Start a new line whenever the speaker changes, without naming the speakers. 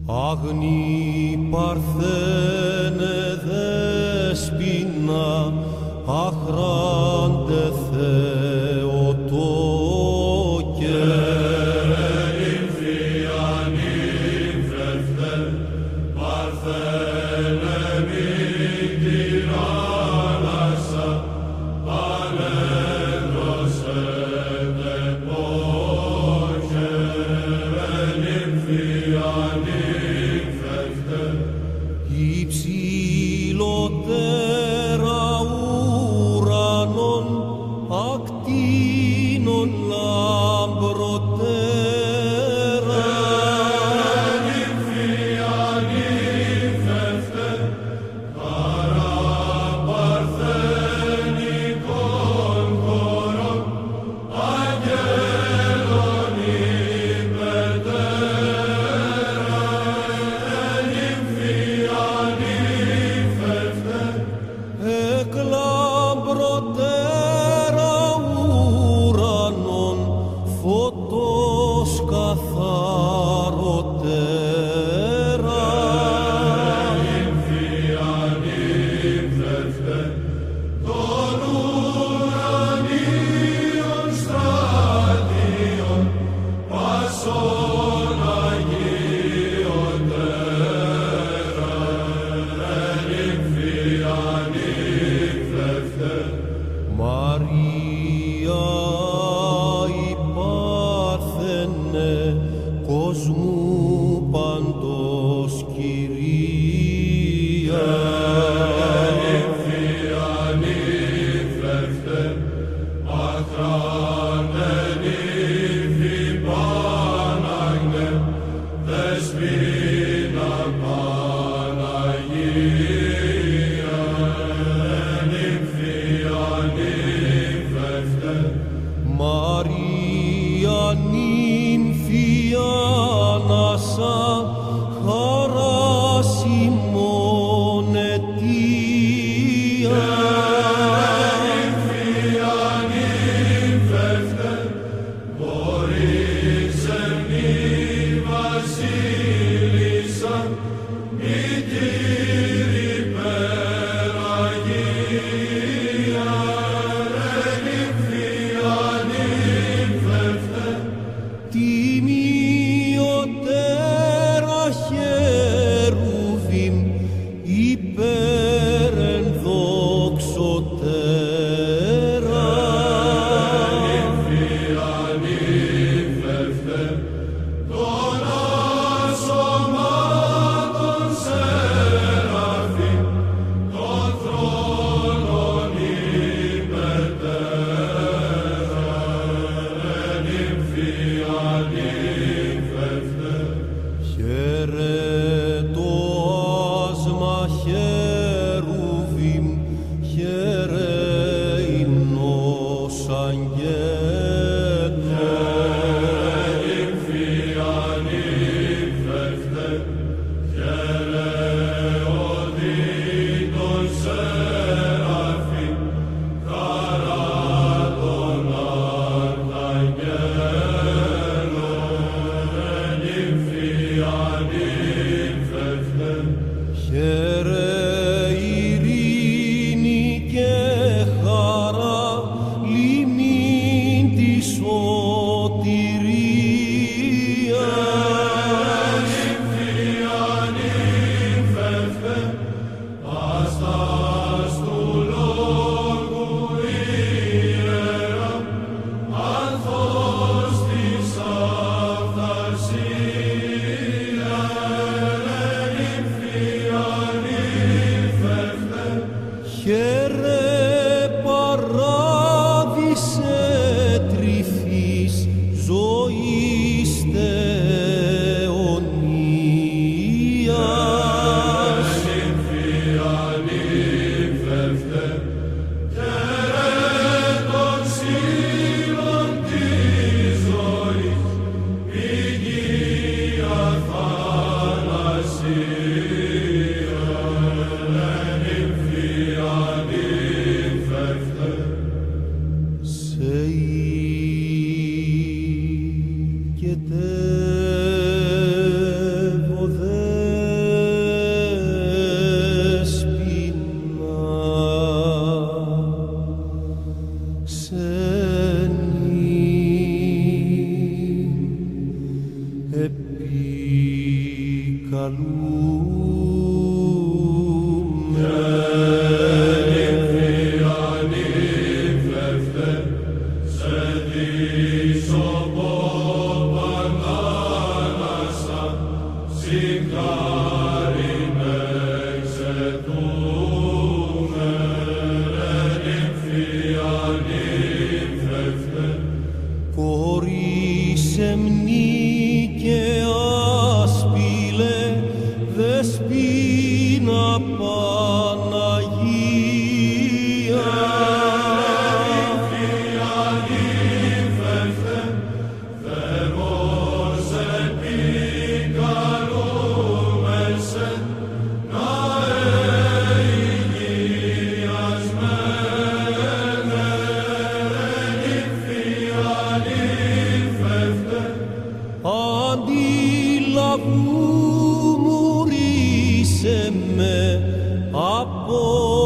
Άγνη Παρθένε δέσποινα, αχράντε Θεοτόκε.
Νύμφια, νύμφευτε, Παρθένε μυκτήρ άνασα, ανέδροσετε πόχε. Νύμφια, νύμφευτε,
υψηλότερα ουρανών, ακτίνων λαμπροτέρα.
νύμφια, νύμφευτε, χαρά παρθενικών χωρών, αγγέλων υπετέρα. Νύμφια, νύμφευτε,
Εκ λαμπροτέρα ουρανών, φωτός καθαροτέρα.
νύμφια, νύμφευτε, των ουρανίων στρατιών, πάσων αγιωτέρα. Νύμφια, νύμφευτε,
Μαρία η Παρθένε, κόσμου παντός κυρία.
νύμφια, νύμφευτε, αχράντε νύμφη Πάναγνε, δεσποινα Παναγία. Νύμφια, νύμφευτε,
Μαρία νύμφια ανάσα, χαράς ημών αιτία.
νύμφια, νύμφευτε, μπορείς εμνή βασίλισσα, μητήρ υπεραγία. Νύμφια, νύμφευτε,
τιμιωτέρα χερουβίμ, υπέρ ενδοξωτέρα.
νύμφια, νύμφευτε, των ασωμάτων σεραφείμ, των θρόνων υπετέρα. Νύμφια, νύμφευτε,
Χαιρετώ άσμα χερουβίμ, χαιρεϊνός αγγέλων.
νύμφια, νύμφευτε, χαιρεοδίτων σεραφείμ, χαρά των αρχαγγέλων. Νύμφια, νύμφευτε,
Χαίρε ειρήνη και χαρά, λιμήν τη σωτηρία.
νύμφια, νύμφευτε, άστας του λόγου ιερά, ανθός της αυθαρσία. Νύμφια, νύμφευτε,
Χαίρε παράδεισε τρυφής ζωής θεωνίας.
νύμφια, νύμφευτε, χαίρε των σύλλων της ζωής, πηγή αθανασία. Νύμφια, νύμφευτε,
Σε οικετεύω δε Αντιλαβού μου ρίσε με από